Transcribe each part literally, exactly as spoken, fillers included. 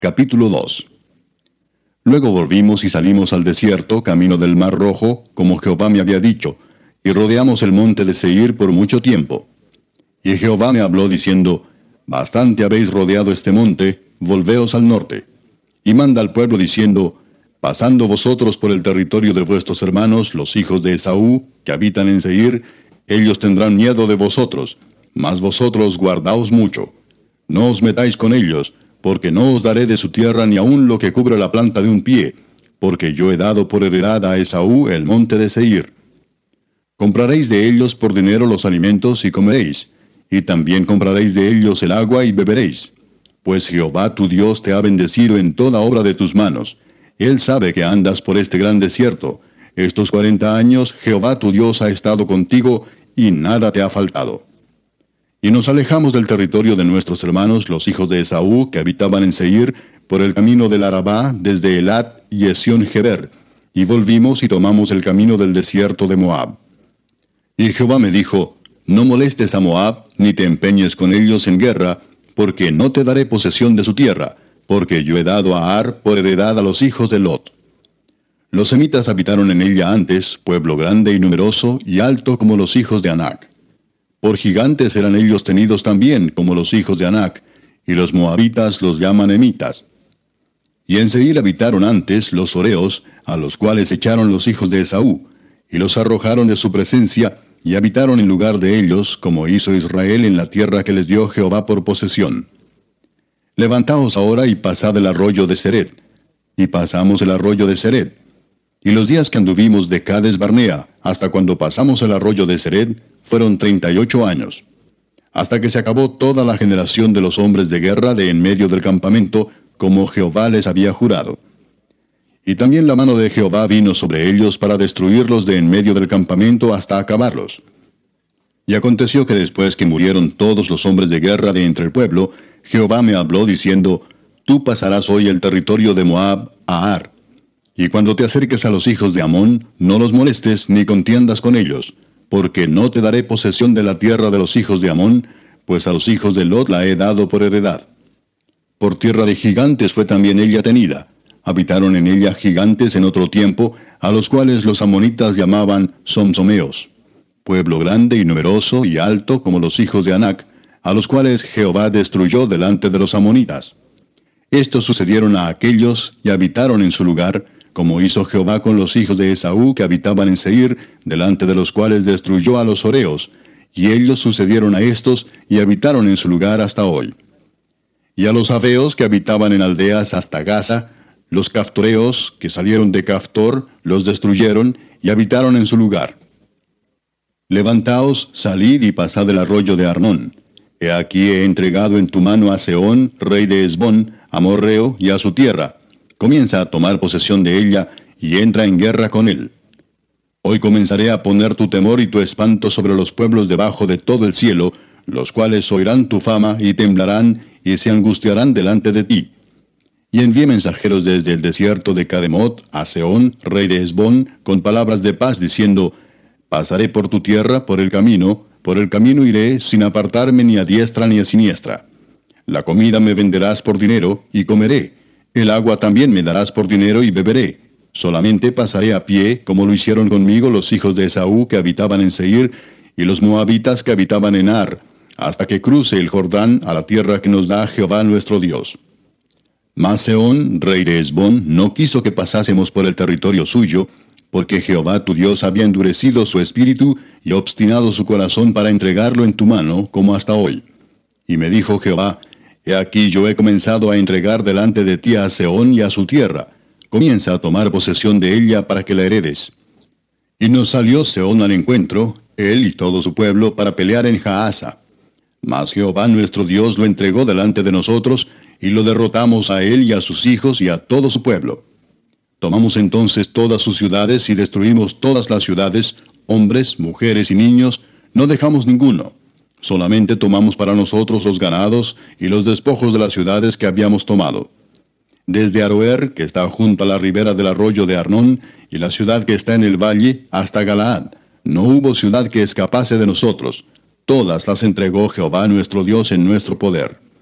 Capítulo dos. Luego volvimos y salimos al desierto, camino del Mar Rojo, como Jehová me había dicho, y rodeamos el monte de Seir por mucho tiempo. Y Jehová me habló diciendo, Bastante habéis rodeado este monte, volveos al norte. Y manda al pueblo diciendo, Pasando vosotros por el territorio de vuestros hermanos, los hijos de Esaú, que habitan en Seir, ellos tendrán miedo de vosotros, mas vosotros guardaos mucho. No os metáis con ellos, porque no os daré de su tierra ni aun lo que cubre la planta de un pie, porque yo he dado por heredad a Esaú el monte de Seir. Compraréis de ellos por dinero los alimentos y comeréis, y también compraréis de ellos el agua y beberéis. Pues Jehová tu Dios te ha bendecido en toda obra de tus manos. Él sabe que andas por este gran desierto. Estos cuarenta años Jehová tu Dios ha estado contigo, y nada te ha faltado. Y nos alejamos del territorio de nuestros hermanos, los hijos de Esaú, que habitaban en Seir, por el camino del Arabá, desde Elat y Esión-Geber, y volvimos y tomamos el camino del desierto de Moab. Y Jehová me dijo, No molestes a Moab, ni te empeñes con ellos en guerra, porque no te daré posesión de su tierra, porque yo he dado a Ar por heredad a los hijos de Lot. Los semitas habitaron en ella antes, pueblo grande y numeroso, y alto como los hijos de Anac. Por gigantes eran ellos tenidos también, como los hijos de Anac, y los moabitas los llaman emitas. Y en Seir habitaron antes los horeos, a los cuales echaron los hijos de Esaú, y los arrojaron de su presencia, y habitaron en lugar de ellos, como hizo Israel en la tierra que les dio Jehová por posesión. Levantaos ahora y pasad el arroyo de Seret. Y pasamos el arroyo de Seret. Y los días que anduvimos de Cades Barnea, hasta cuando pasamos el arroyo de Seret, fueron treinta y ocho años, hasta que se acabó toda la generación de los hombres de guerra de en medio del campamento, como Jehová les había jurado. Y también la mano de Jehová vino sobre ellos para destruirlos de en medio del campamento hasta acabarlos. Y aconteció que después que murieron todos los hombres de guerra de entre el pueblo, Jehová me habló diciendo, Tú pasarás hoy el territorio de Moab a Ar. Y cuando te acerques a los hijos de Amón, no los molestes ni contiendas con ellos, porque no te daré posesión de la tierra de los hijos de Amón, pues a los hijos de Lot la he dado por heredad. Por tierra de gigantes fue también ella tenida. Habitaron en ella gigantes en otro tiempo, a los cuales los amonitas llamaban somsomeos, pueblo grande y numeroso y alto como los hijos de Anac, a los cuales Jehová destruyó delante de los amonitas. Estos sucedieron a aquellos y habitaron en su lugar, como hizo Jehová con los hijos de Esaú que habitaban en Seir, delante de los cuales destruyó a los horeos, y ellos sucedieron a estos y habitaron en su lugar hasta hoy. Y a los aveos que habitaban en aldeas hasta Gaza, los caftoreos que salieron de Caftor, los destruyeron y habitaron en su lugar. Levantaos, salid y pasad el arroyo de Arnón. He aquí he entregado en tu mano a Sehón, rey de Hesbón, amorreo, y a su tierra. Comienza a tomar posesión de ella, y entra en guerra con él. Hoy comenzaré a poner tu temor y tu espanto sobre los pueblos debajo de todo el cielo, los cuales oirán tu fama, y temblarán, y se angustiarán delante de ti. Y envié mensajeros desde el desierto de Cademot a Sehón, rey de Hesbón, con palabras de paz, diciendo, Pasaré por tu tierra, por el camino, por el camino iré, sin apartarme ni a diestra ni a siniestra. La comida me venderás por dinero, y comeré. El agua también me darás por dinero y beberé. Solamente pasaré a pie, como lo hicieron conmigo los hijos de Esaú que habitaban en Seir, y los moabitas que habitaban en Ar, hasta que cruce el Jordán a la tierra que nos da Jehová nuestro Dios. Mas Sehón, rey de Hesbón, no quiso que pasásemos por el territorio suyo, porque Jehová tu Dios había endurecido su espíritu y obstinado su corazón para entregarlo en tu mano, como hasta hoy. Y me dijo Jehová, He aquí yo he comenzado a entregar delante de ti a Sehón y a su tierra. Comienza a tomar posesión de ella para que la heredes. Y nos salió Sehón al encuentro, él y todo su pueblo, para pelear en Jaasa. Mas Jehová nuestro Dios lo entregó delante de nosotros, y lo derrotamos a él y a sus hijos y a todo su pueblo. Tomamos entonces todas sus ciudades y destruimos todas las ciudades, hombres, mujeres y niños, no dejamos ninguno. Solamente tomamos para nosotros los ganados y los despojos de las ciudades que habíamos tomado. Desde Aroer, que está junto a la ribera del arroyo de Arnón, y la ciudad que está en el valle, hasta Galaad, no hubo ciudad que escapase de nosotros. Todas las entregó Jehová nuestro Dios en nuestro poder.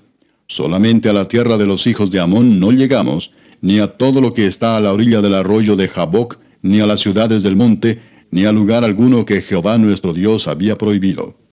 Solamente a la tierra de los hijos de Amón no llegamos, ni a todo lo que está a la orilla del arroyo de Jaboc, ni a las ciudades del monte, ni a lugar alguno que Jehová nuestro Dios había prohibido.